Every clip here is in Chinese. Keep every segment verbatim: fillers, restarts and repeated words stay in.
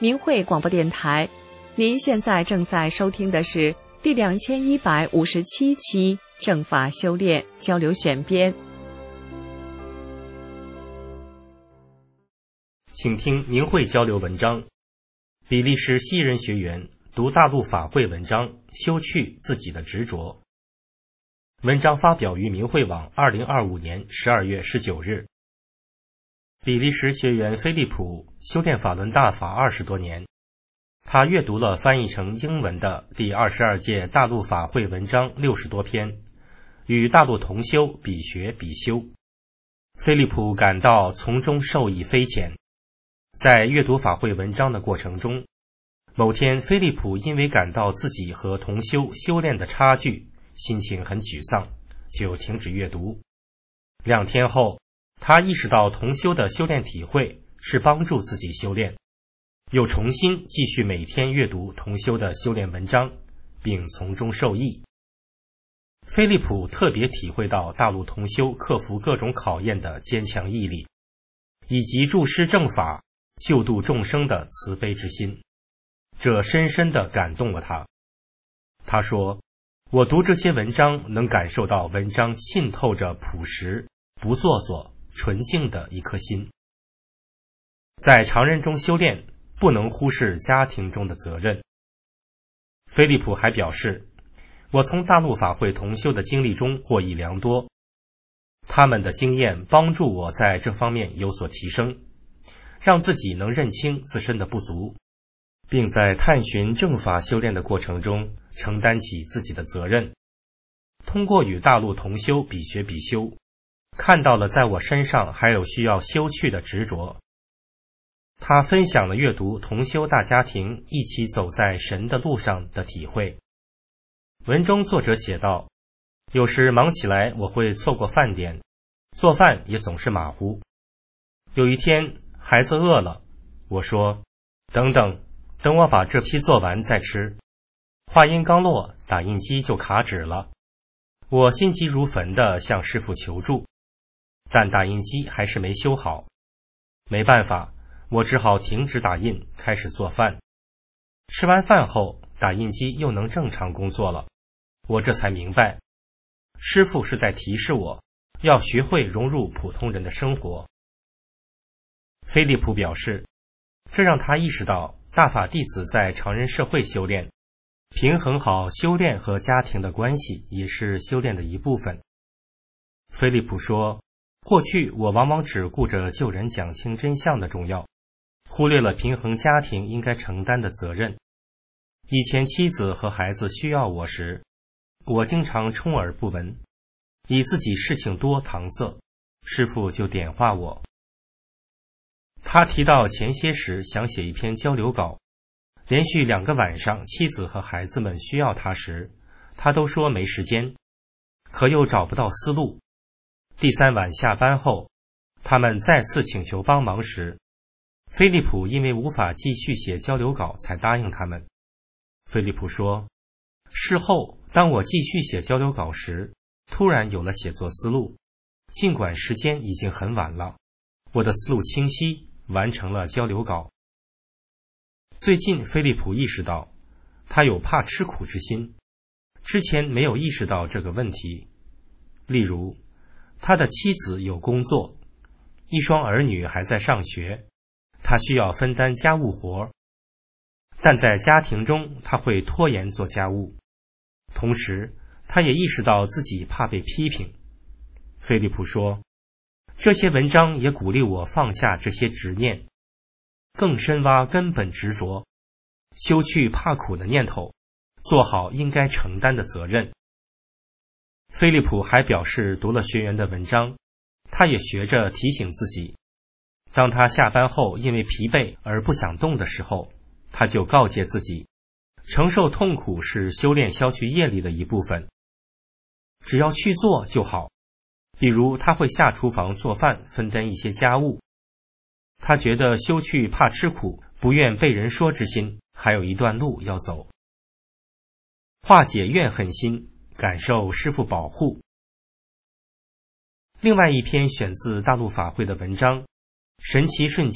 明慧广播电台，您现在正在收听的是第两千一百五十七期正法修炼交流选编。 请听明慧交流文章，比利时西人学员读大陆法会文章，修去自己的执着。文章发表于明慧网二零二五年十二月十九日。比利时学员菲利普修炼法轮大法二十多年，他阅读了翻译成英文的第二十二届大陆法会文章六十多篇，与大陆同修比学比修。菲利普感到从中受益匪浅。在阅读法会文章的过程中，某天菲利普因为感到自己和同修修炼的差距，心情很沮丧，就停止阅读。两天后，他意识到同修的修炼体会是帮助自己修炼，又重新继续每天阅读同修的修炼文章，并从中受益。菲利普特别体会到大陆同修克服各种考验的坚强毅力，以及注师正法、救度众生的慈悲之心，这深深地感动了他。他说，我读这些文章能感受到文章浸透着朴实、不做作、纯净的一颗心。在常人中修炼，不能忽视家庭中的责任。菲利普还表示，我从大陆法会同修的经历中获益良多，他们的经验帮助我在这方面有所提升，让自己能认清自身的不足，并在探寻正法修炼的过程中承担起自己的责任。通过与大陆同修比学比修，看到了在我身上还有需要修去的执着。他分享了阅读同修大家庭一起走在神的路上的体会。文中作者写道，有时忙起来我会错过饭点，做饭也总是马虎。有一天孩子饿了，我说，等等等我把这批做完再吃。话音刚落，打印机就卡纸了。我心急如焚地向师父求助，但打印机还是没修好。没办法，我只好停止打印，开始做饭。吃完饭后，打印机又能正常工作了。我这才明白，师父是在提示我，要学会融入普通人的生活。菲利普表示，这让他意识到大法弟子在常人社会修炼，平衡好修炼和家庭的关系也是修炼的一部分。菲利普说，过去我往往只顾着救人讲清真相的重要，忽略了平衡家庭应该承担的责任。以前妻子和孩子需要我时，我经常充耳不闻，以自己事情多搪塞，师父就点化我。他提到前些时想写一篇交流稿，连续两个晚上妻子和孩子们需要他时，他都说没时间，可又找不到思路。第三晚下班后，他们再次请求帮忙时，菲利普因为无法继续写交流稿才答应他们。菲利普说，事后当我继续写交流稿时，突然有了写作思路，尽管时间已经很晚了，我的思路清晰，完成了交流稿。最近菲利普意识到，他有怕吃苦之心，之前没有意识到这个问题。例如，他的妻子有工作，一双儿女还在上学，他需要分担家务活，但在家庭中他会拖延做家务。同时，他也意识到自己怕被批评。菲利普说，这些文章也鼓励我放下这些执念，更深挖根本执着，修去怕苦的念头，做好应该承担的责任。菲利普还表示，读了学员的文章，他也学着提醒自己，当他下班后因为疲惫而不想动的时候，他就告诫自己，承受痛苦是修炼消去业力的一部分，只要去做就好。比如他会下厨房做饭，分担一些家务。他觉得修去怕吃苦、不愿被人说之心还有一段路要走。化解怨恨心，感受师父保护。另外一篇选自大陆法会的文章，神奇瞬间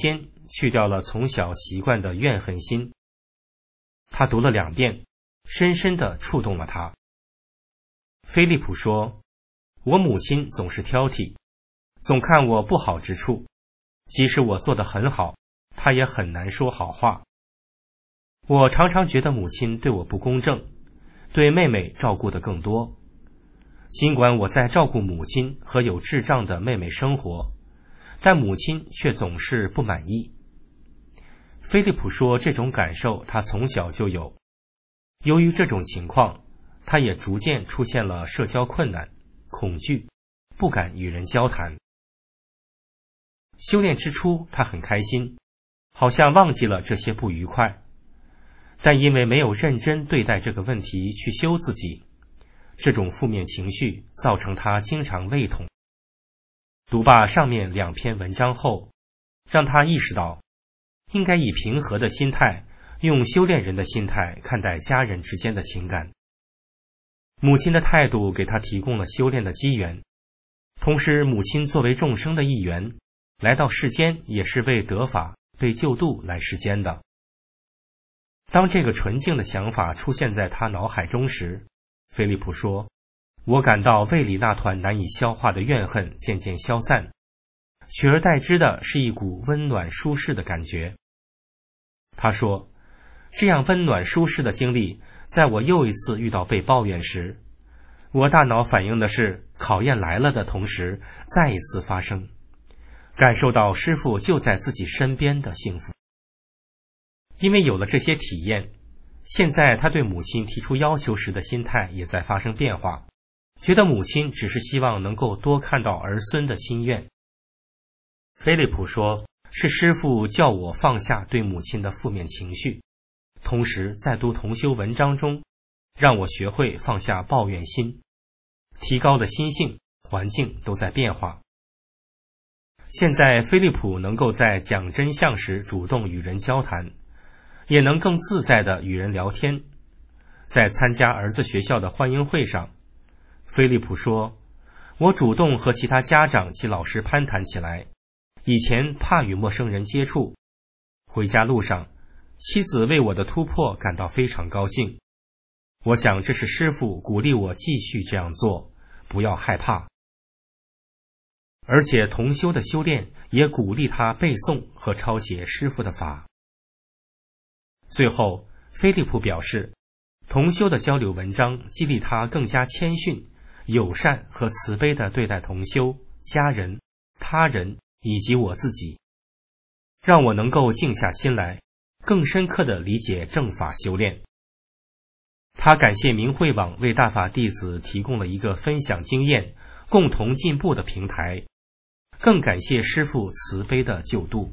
去掉了从小习惯的怨恨心。他读了两遍，深深地触动了他。菲利普说，我母亲总是挑剔，总看我不好之处，即使我做得很好，她也很难说好话。我常常觉得母亲对我不公正，对妹妹照顾得更多。尽管我在照顾母亲和有智障的妹妹生活，但母亲却总是不满意。菲利普说，这种感受他从小就有。由于这种情况，他也逐渐出现了社交困难、恐惧，不敢与人交谈。修炼之初，他很开心，好像忘记了这些不愉快，但因为没有认真对待这个问题去修自己，这种负面情绪造成他经常胃痛。读罢上面两篇文章后，让他意识到应该以平和的心态，用修炼人的心态看待家人之间的情感。母亲的态度给他提供了修炼的机缘，同时母亲作为众生的一员，来到世间也是为得法、被救度来世间的。当这个纯净的想法出现在他脑海中时，菲利普说，我感到胃里那团难以消化的怨恨渐渐消散，取而代之的是一股温暖舒适的感觉。他说，这样温暖舒适的经历，在我又一次遇到被抱怨时，我大脑反映的是考验来了的同时再一次发生，感受到师父就在自己身边的幸福。因为有了这些体验，现在他对母亲提出要求时的心态也在发生变化，觉得母亲只是希望能够多看到儿孙的心愿。菲利普说，是师父叫我放下对母亲的负面情绪，同时在读同修文章中，让我学会放下抱怨心，提高了心性，环境都在变化。现在菲利普能够在讲真相时主动与人交谈，也能更自在地与人聊天。在参加儿子学校的欢迎会上，菲利普说，我主动和其他家长及老师攀谈起来，以前怕与陌生人接触。回家路上，妻子为我的突破感到非常高兴。我想这是师父鼓励我继续这样做，不要害怕。而且同修的修炼也鼓励他背诵和抄写师父的法。最后，菲利普表示，同修的交流文章激励他更加谦逊、友善和慈悲地对待同修、家人、他人以及我自己，让我能够静下心来，更深刻地理解正法修炼。他感谢明慧网为大法弟子提供了一个分享经验、共同进步的平台，更感谢师父慈悲的救度。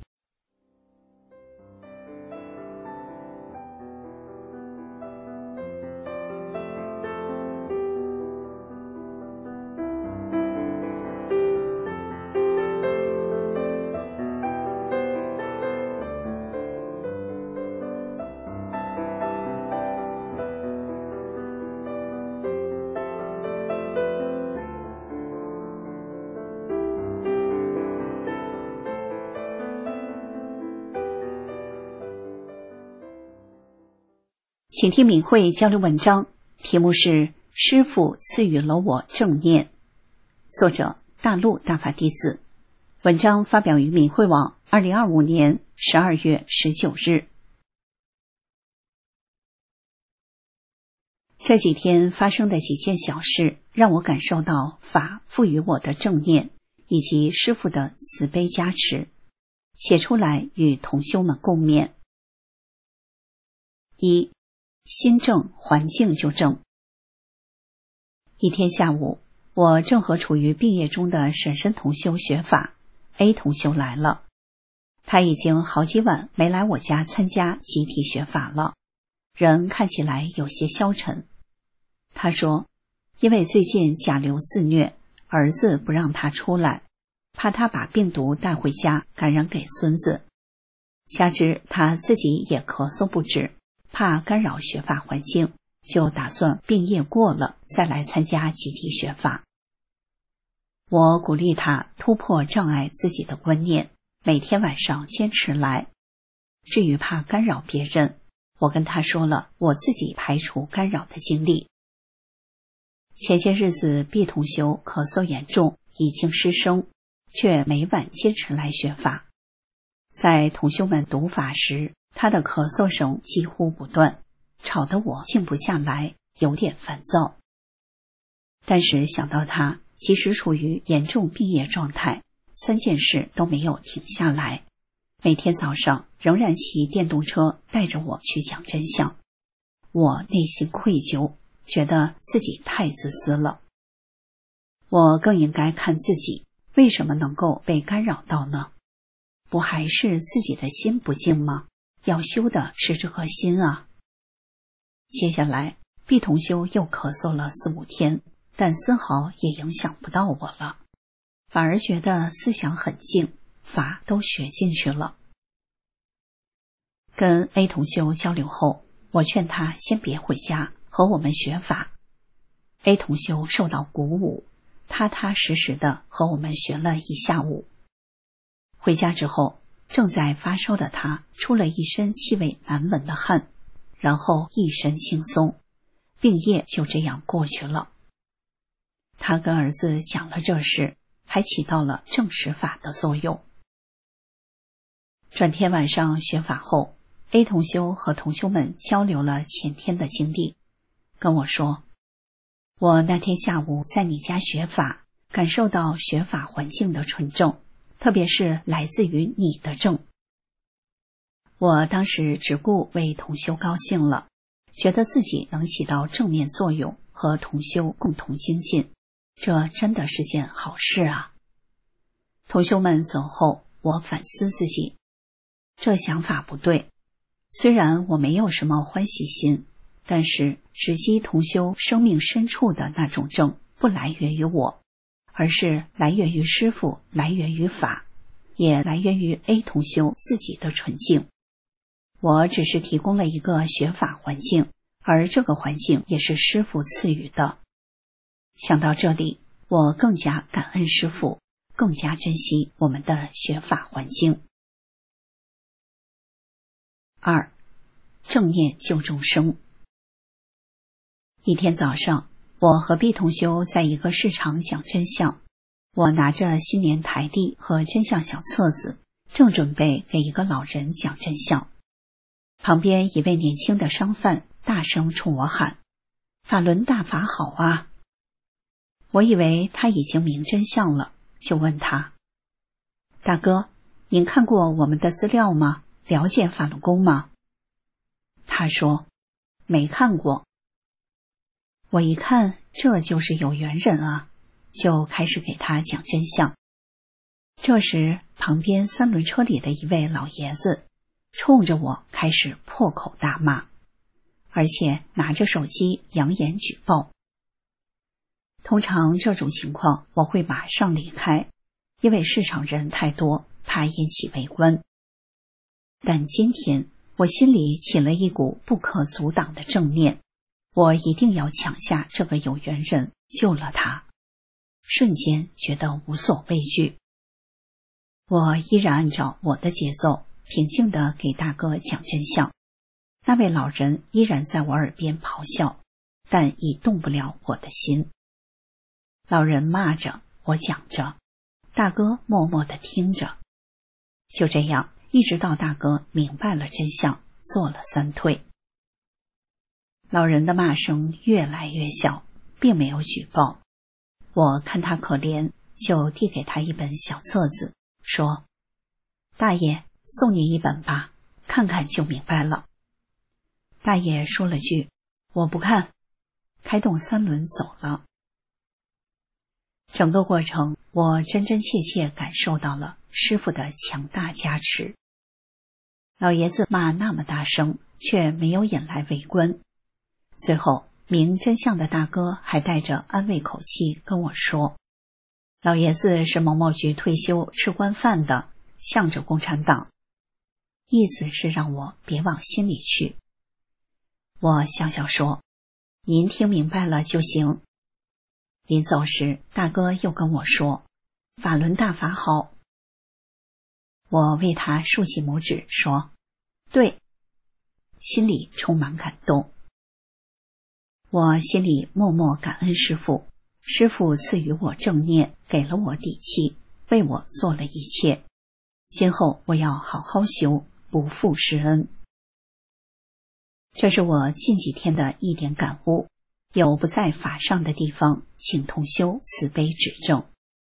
请听敏慧交流文章，题目是师父赐予了我正念，作者大陆大法弟子。文章发表于敏慧网二零二五年十二月十九日。这几天发生的几件小事，让我感受到法赋予我的正念以及师父的慈悲加持，写出来与同修们共勉。一，心正，环境就正。一天下午，我正和处于毕业中的婶婶同修学法 A 同修来了，他已经好几晚没来我家参加集体学法了，人看起来有些消沉。他说，因为最近甲流肆虐，儿子不让他出来，怕他把病毒带回家感染给孙子，加之他自己也咳嗽不止，怕干扰学法环境，就打算病业过了再来参加集体学法。我鼓励他突破障碍自己的观念， 每天晚上坚持来。至于怕干扰别人，我跟他说了我自己排除干扰的经历。前些日子毕同修咳嗽严重，已经失声，却每晚坚持来学法。在同修们读法时，他的咳嗽声几乎不断，吵得我静不下来，有点烦躁。但是想到他即使处于严重病业状态，三件事都没有停下来，每天早上仍然骑电动车带着我去讲真相，我内心愧疚，觉得自己太自私了。我更应该看自己为什么能够被干扰到呢？不还是自己的心不净吗？要修的是这颗心啊。接下来毕同修又咳嗽了四五天，但丝毫也影响不到我了，反而觉得思想很静，法都学进去了。跟 A 同修交流后，我劝他先别回家，和我们学法。A 同修受到鼓舞，踏踏实实的和我们学了一下午。回家之后，正在发烧的他出了一身气味难闻的汗，然后一身轻松，病业就这样过去了。他跟儿子讲了这事，还起到了证实法的作用。转天晚上学法后， A 同修和同修们交流了前天的经历，跟我说，我那天下午在你家学法，感受到学法环境的纯正，特别是来自于你的正。我当时只顾为同修高兴了，觉得自己能起到正面作用，和同修共同精进，这真的是件好事啊。同修们走后，我反思自己，这想法不对。虽然我没有什么欢喜心，但是直击同修生命深处的那种正不来源于我，而是来源于师父，来源于法，也来源于 A 同修自己的纯净。我只是提供了一个学法环境，而这个环境也是师父赐予的。想到这里，我更加感恩师父，更加珍惜我们的学法环境。二，正念救众生。一天早上，我和毕同修在一个市场讲真相，我拿着新年台历和真相小册子，正准备给一个老人讲真相。旁边一位年轻的商贩大声冲我喊，法轮大法好啊！我以为他已经明真相了，就问他，大哥，您看过我们的资料吗？了解法轮功吗？他说，没看过。我一看，这就是有缘人啊，就开始给他讲真相。这时，旁边三轮车里的一位老爷子冲着我开始破口大骂，而且拿着手机扬言举报。通常这种情况我会马上离开，因为市场人太多，怕引起围观。但今天我心里起了一股不可阻挡的正念，我一定要抢下这个有缘人，救了他。瞬间觉得无所畏惧。我依然按照我的节奏，平静地给大哥讲真相。那位老人依然在我耳边咆哮，但已动不了我的心。老人骂着，我讲着，大哥默默地听着。就这样，一直到大哥明白了真相，做了三退。老人的骂声越来越小，并没有举报。我看他可怜，就递给他一本小册子，说，大爷，送你一本吧，看看就明白了。大爷说了句，我不看，开动三轮走了。整个过程，我真真切切感受到了师父的强大加持。老爷子骂那么大声，却没有引来围观。最后，明真相的大哥还带着安慰口气跟我说，老爷子是某某局退休吃官饭的，向着共产党，意思是让我别往心里去。我笑笑说，您听明白了就行。临走时，大哥又跟我说，法轮大法好。 我为他竖起拇指说：对，心里充满感动。我心里默默感恩师父，师父赐予我正念，给了我底气，为我做了一切。今后我要好好修，不负师恩。这是我近几天的一点感悟，有不在法上的地方，请同修慈悲指正。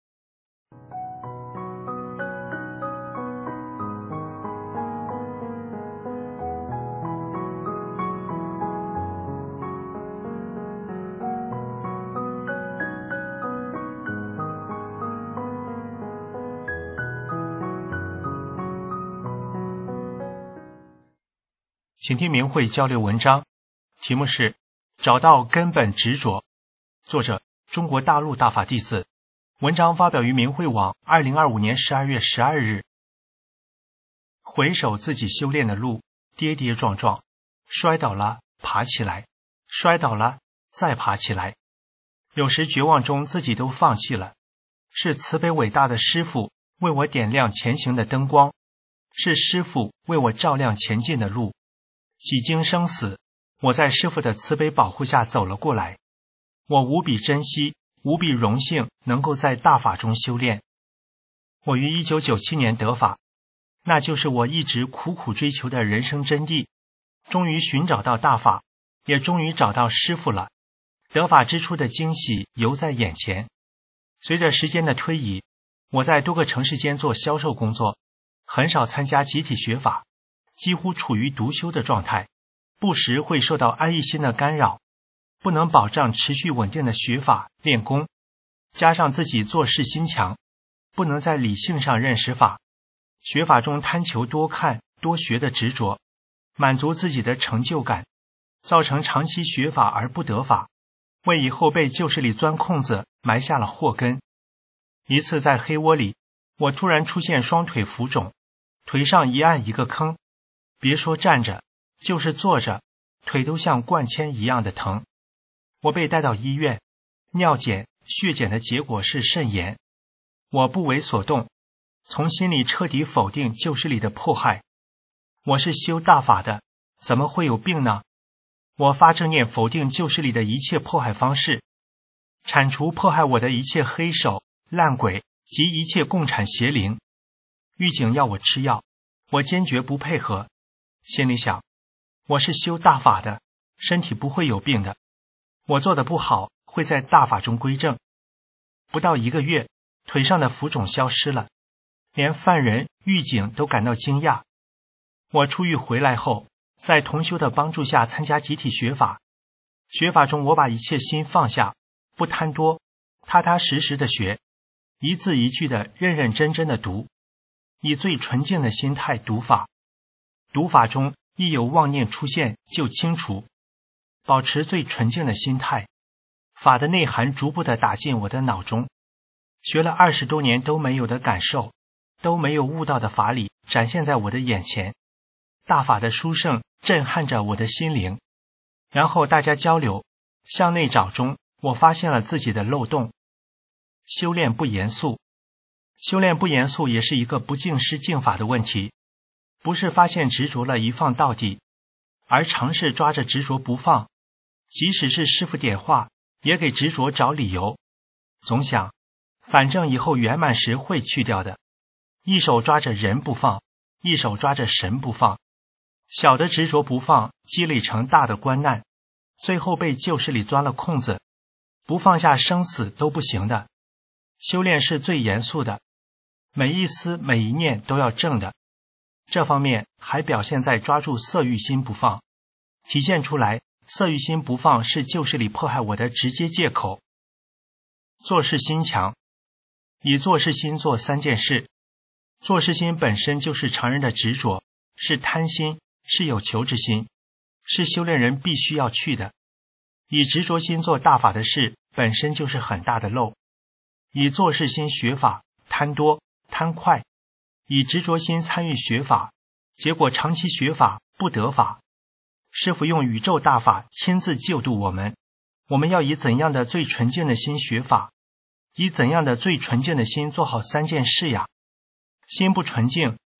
请听明慧交流文章，题目是找到根本执着，作者中国大陆大法弟子，文章发表于明慧网二零二五年十二月十二日。回首自己修炼的路，跌跌撞撞，摔倒了爬起来，摔倒了再爬起来，有时绝望中自己都放弃了，是慈悲伟大的师父为我点亮前行的灯光，是师父为我照亮前进的路。几经生死，我在师父的慈悲保护下走了过来。我无比珍惜，无比荣幸能够在大法中修炼。我于一九九七年得法，那就是我一直苦苦追求的人生真谛。终于寻找到大法，也终于找到师父了。得法之初的惊喜犹在眼前。随着时间的推移，我在多个城市间做销售工作，很少参加集体学法，几乎处于独修的状态，不时会受到安逸心的干扰，不能保障持续稳定的学法练功，加上自己做事心强，不能在理性上认识法，学法中贪求多看多学的执着，满足自己的成就感，造成长期学法而不得法，为以后被旧势力钻空子埋下了祸根。一次在黑窝里，我突然出现双腿浮肿，腿上一按一个坑，别说站着，就是坐着，腿都像灌铅一样的疼。我被带到医院，尿检、血检的结果是肾炎。我不为所动，从心里彻底否定旧势力的迫害。我是修大法的，怎么会有病呢？我发正念否定旧势力的一切迫害方式，铲除迫害我的一切黑手、烂鬼及一切共产邪灵。狱警要我吃药，我坚决不配合。心里想，我是修大法的，身体不会有病的，我做的不好会在大法中归正。不到一个月，腿上的浮肿消失了，连犯人、狱警都感到惊讶。我出狱回来后，在同修的帮助下参加集体学法，学法中我把一切心放下，不贪多，踏踏实实的学，一字一句的认认真真的读，以最纯净的心态读法。读法中一有妄念出现就清除，保持最纯净的心态，法的内涵逐步地打进我的脑中。学了二十多年都没有的感受，都没有悟到的法理展现在我的眼前，大法的殊胜震撼着我的心灵。然后大家交流，向内找中，我发现了自己的漏洞。修炼不严肃，修炼不严肃也是一个不敬师敬法的问题，不是发现执着了一放到底，而尝试抓着执着不放，即使是师父点化，也给执着找理由，总想反正以后圆满时会去掉的，一手抓着人不放，一手抓着神不放，小的执着不放积累成大的关难，最后被旧势力钻了空子，不放下生死都不行的。修炼是最严肃的，每一丝每一念都要正的，这方面还表现在抓住色欲心不放，体现出来色欲心不放是旧势力迫害我的直接借口。做事心强，以做事心做三件事。做事心本身就是常人的执着，是贪心，是有求之心，是修炼人必须要去的。以执着心做大法的事本身就是很大的漏。以做事心学法，贪多贪快，以执着心参与学法，结果长期学法不得法。师父用宇宙大法亲自救度我们，我们要以怎样的最纯净的心学法？以怎样的最纯净的心做好三件事呀？心不纯净，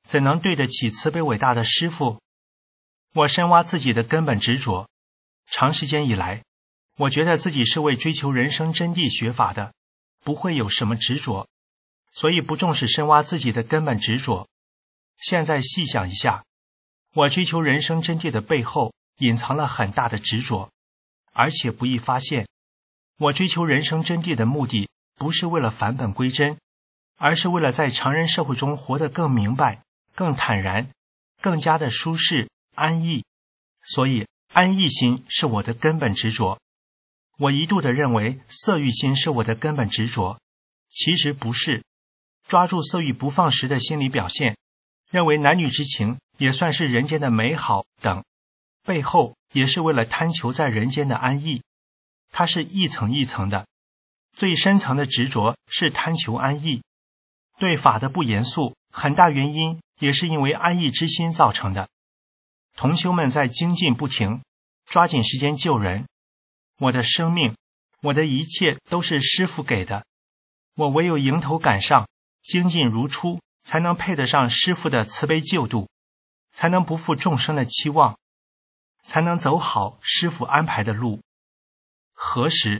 怎能对得起慈悲伟大的师父？我深挖自己的根本执着，长时间以来，我觉得自己是为追求人生真谛学法的，不会有什么执着，所以不重视深挖自己的根本执着。现在细想一下，我追求人生真谛的背后隐藏了很大的执着，而且不易发现。我追求人生真谛的目的不是为了返本归真，而是为了在常人社会中活得更明白、更坦然、更加的舒适、安逸。所以安逸心是我的根本执着。我一度的认为色欲心是我的根本执着，其实不是。抓住色欲不放时的心理表现，认为男女之情也算是人间的美好等，背后也是为了贪求在人间的安逸。它是一层一层的，最深层的执着是贪求安逸。对法的不严肃，很大原因也是因为安逸之心造成的。同修们在精进不停，抓紧时间救人。我的生命，我的一切都是师父给的，我唯有迎头赶上，精进如初，才能配得上师父的慈悲救度，才能不负众生的期望，才能走好师父安排的路。何时？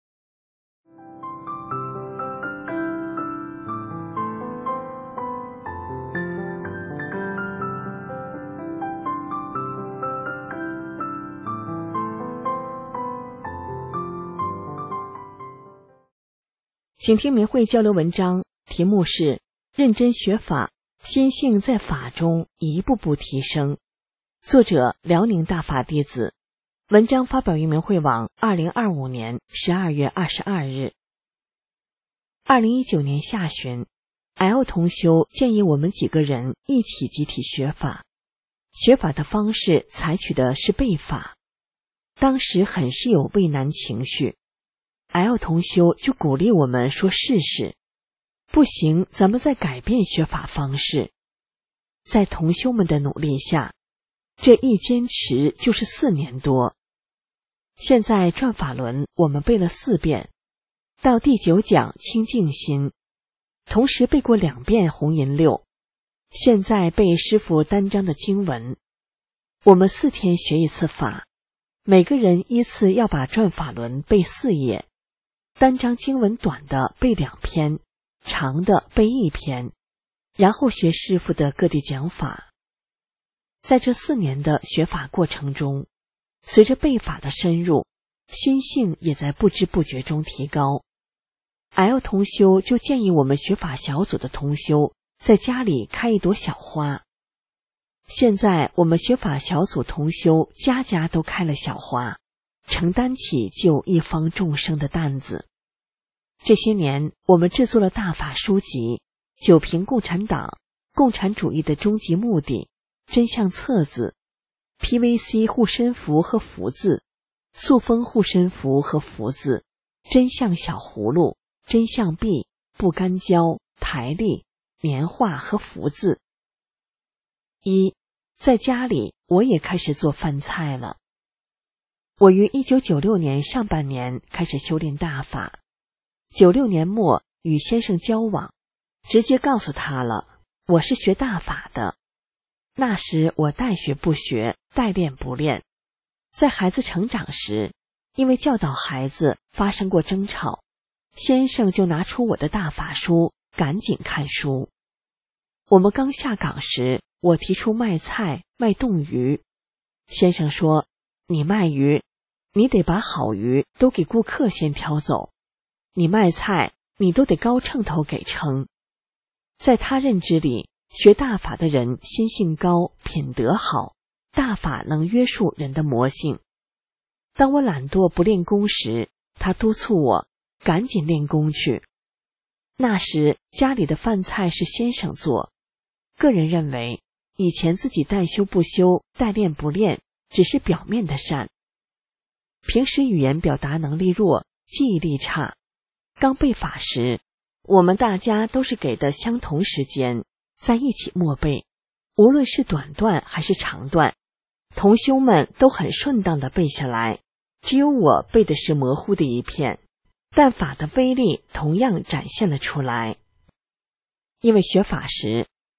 请听明慧交流文章，题目是认真学法，心性在法中一步步提升。作者辽宁大法弟子。文章发表于明慧网二零二五年十二月二十二日。二零一九年下旬 ，L 同修建议我们几个人一起集体学法。学法的方式采取的是背法，当时很是有畏难情绪。L 同修就鼓励我们说试试，不行咱们再改变学法方式。在同修们的努力下，这一坚持就是四年多。现在转法轮我们背了四遍，到第九讲清净心，同时背过两遍红银六，现在背师父单章的经文。我们四天学一次法，每个人依次要把转法轮背四页，单章经文短的背两篇，长的背一篇，然后学师父的各地讲法。在这四年的学法过程中，随着背法的深入，心性也在不知不觉中提高。L 同修就建议我们学法小组的同修在家里开一朵小花。现在我们学法小组同修家家都开了小花，承担起救一方众生的担子。这些年我们制作了大法书籍，九评共产党、共产主义的终极目的、真相册子、P V C 护身符和福字、塑封护身符和福字、真相小葫芦、真相币、不干胶、台历、年画和福字。一，在家里我也开始做饭菜了。我于一九九六年上半年开始修炼大法，九六年末与先生交往，直接告诉他了，我是学大法的。那时我代学不学，代练不练。在孩子成长时，因为教导孩子发生过争吵，先生就拿出我的大法书，赶紧看书。我们刚下岗时，我提出卖菜卖冻鱼，先生说，你卖鱼，你得把好鱼都给顾客先挑走，你卖菜，你都得高秤头给称。在他认知里，学大法的人心性高，品德好，大法能约束人的魔性。当我懒惰不练功时，他督促我赶紧练功去。那时家里的饭菜是先生做，个人认为以前自己代修不修，代练不练，只是表面的善。平时语言表达能力弱，记忆力差。刚背法时，我们大家都是给的相同时间，在一起默背，无论是短段还是长段，同修们都很顺当的背下来，只有我背的是模糊的一片，但法的威力同样展现了出来。因为学法时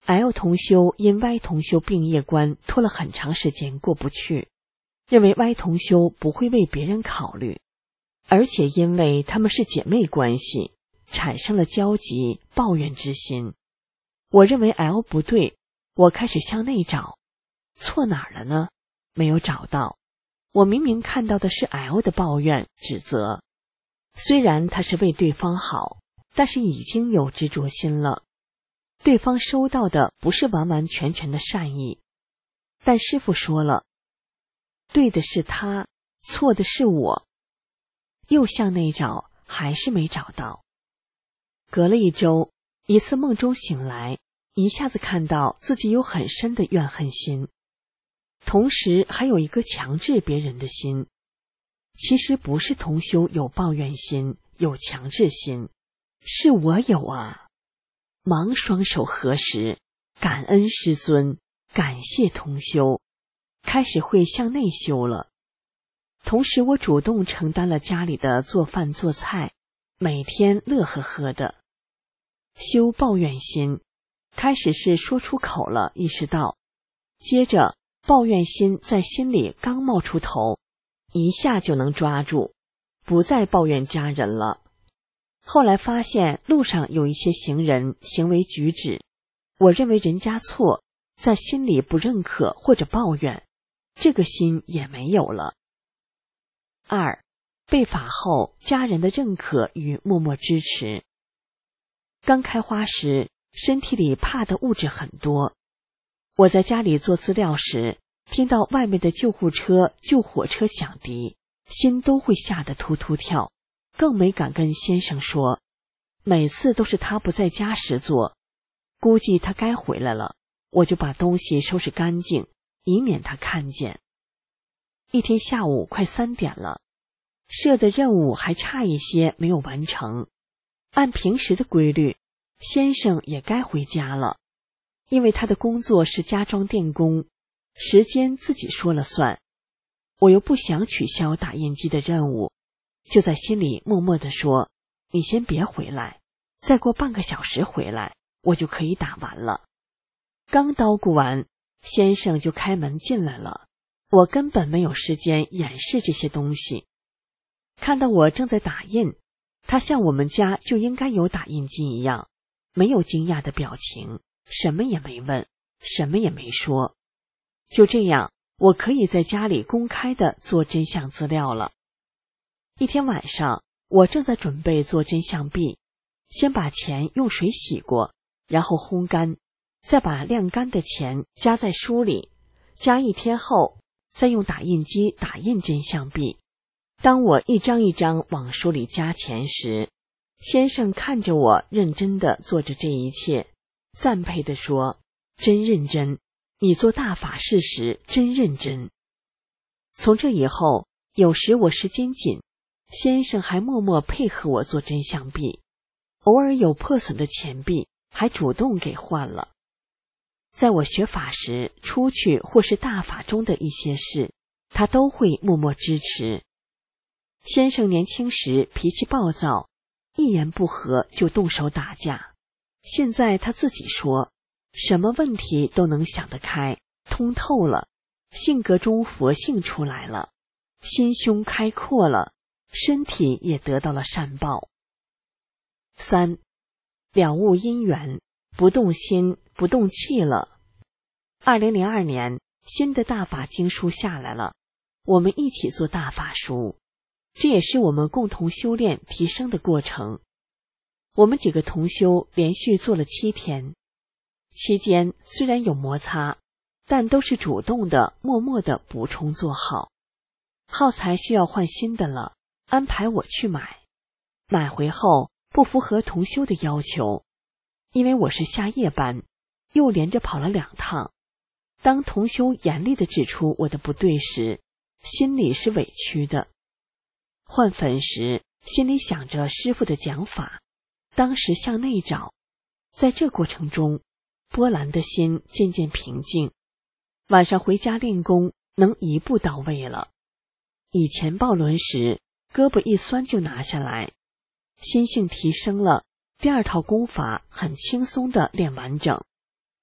L 同修因 Y 同修病业关拖了很长时间过不去，认为 Y 同修不会为别人考虑，而且因为他们是姐妹关系，产生了交集抱怨之心。我认为 L 不对，我开始向内找，错哪儿了呢？没有找到。我明明看到的是 L 的抱怨指责，虽然他是为对方好，但是已经有执着心了。对方收到的不是完完全全的善意，但师父说了，对的是他，错的是我。又向内找，还是没找到。隔了一周，一次梦中醒来，一下子看到自己有很深的怨恨心，同时还有一个强制别人的心。其实不是同修有抱怨心，有强制心，是我有啊。忙双手合十，感恩师尊，感谢同修，开始会向内修了。同时我主动承担了家里的做饭做菜，每天乐呵呵的。修抱怨心，开始是说出口了，意识到，接着抱怨心在心里刚冒出头，一下就能抓住，不再抱怨家人了。后来发现路上有一些行人行为举止，我认为人家错，在心里不认可或者抱怨，这个心也没有了。二，被法后家人的认可与默默支持。刚开花时，身体里怕的物质很多。我在家里做资料时，听到外面的救护车、救火车响笛，心都会吓得突突跳，更没敢跟先生说。每次都是他不在家时做，估计他该回来了，我就把东西收拾干净，以免他看见。一天下午快三点了，设的任务还差一些没有完成。按平时的规律，先生也该回家了，因为他的工作是家装电工，时间自己说了算。我又不想取消打印机的任务，就在心里默默地说，你先别回来，再过半个小时回来，我就可以打完了。刚叨咕完，先生就开门进来了，我根本没有时间掩饰这些东西。看到我正在打印，他像我们家就应该有打印机一样，没有惊讶的表情，什么也没问，什么也没说。就这样，我可以在家里公开的做真相资料了。一天晚上，我正在准备做真相币，先把钱用水洗过，然后烘干，再把晾干的钱夹在书里，夹一天后，再用打印机打印真相币。当我一张一张往书里加钱时，先生看着我认真地做着这一切，赞佩地说，真认真，你做大法事时真认真。从这以后，有时我时间紧，先生还默默配合我做真相币，偶尔有破损的钱币，还主动给换了。在我学法时，出去或是大法中的一些事，他都会默默支持。先生年轻时脾气暴躁，一言不合就动手打架，现在他自己说，什么问题都能想得开，通透了，性格中佛性出来了，心胸开阔了，身体也得到了善报。三，了悟因缘，不动心，不动气了。二零零二年，新的大法经书下来了，我们一起做大法书，这也是我们共同修炼提升的过程。我们几个同修连续做了七天，期间虽然有摩擦，但都是主动的默默的补充做好。耗材需要换新的了，安排我去买，买回后不符合同修的要求，因为我是下夜班，又连着跑了两趟。当同修严厉地指出我的不对时，心里是委屈的。换粉时，心里想着师父的讲法，当时向内找，在这过程中，波澜的心渐渐平静。晚上回家练功，能一步到位了。以前抱轮时，胳膊一酸就拿下来，心性提升了，第二套功法很轻松地练完整。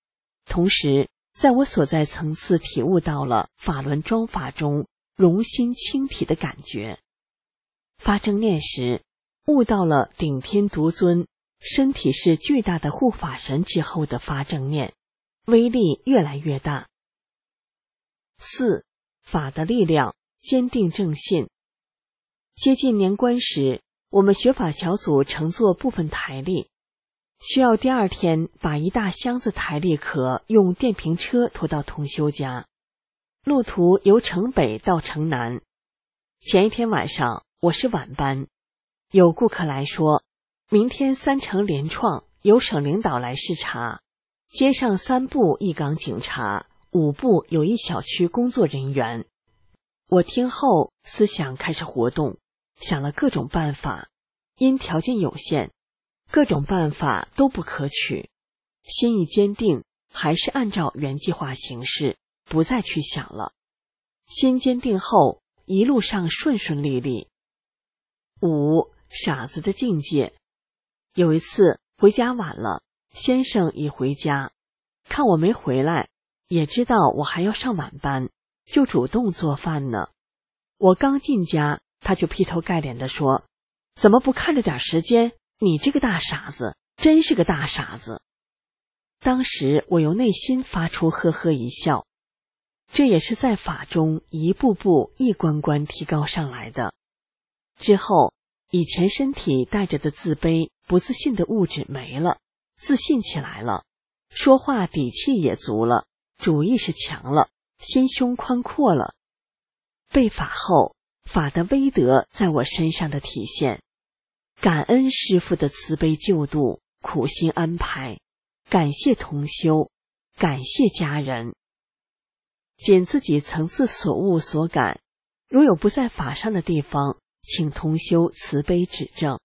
同时在我所在层次体悟到了法轮装法中容心轻体的感觉。发正念时，悟到了顶天独尊，身体是巨大的护法神之后的发正念，威力越来越大。四、法的力量，坚定正信。接近年关时，我们学法小组乘坐部分台历，需要第二天把一大箱子台历壳用电瓶车拖到同修家，路途由城北到城南。前一天晚上我是晚班，有顾客来说，明天三城联创由省领导来视察，街上三部一岗警察，五部有一小区工作人员。我听后思想开始活动，想了各种办法，因条件有限，各种办法都不可取，心意坚定，还是按照原计划行事，不再去想了。心坚定后，一路上顺顺利利。五、傻子的境界。有一次回家晚了，先生已回家，看我没回来，也知道我还要上晚班，就主动做饭呢。我刚进家，他就劈头盖脸地说，怎么不看着点时间，你这个大傻子，真是个大傻子。当时我由内心发出呵呵一笑，这也是在法中一步步一关关提高上来的。之后，以前身体带着的自卑、不自信的物质没了，自信起来了，说话底气也足了，主意识强了，心胸宽阔了。被法后，法的威德在我身上的体现，感恩师父的慈悲救度、苦心安排，感谢同修，感谢家人。仅自己层次所悟所感，如有不在法上的地方，请同修慈悲指正。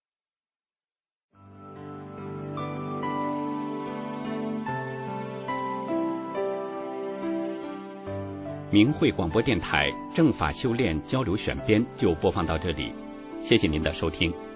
明慧广播电台正法修炼交流选编就播放到这里，谢谢您的收听。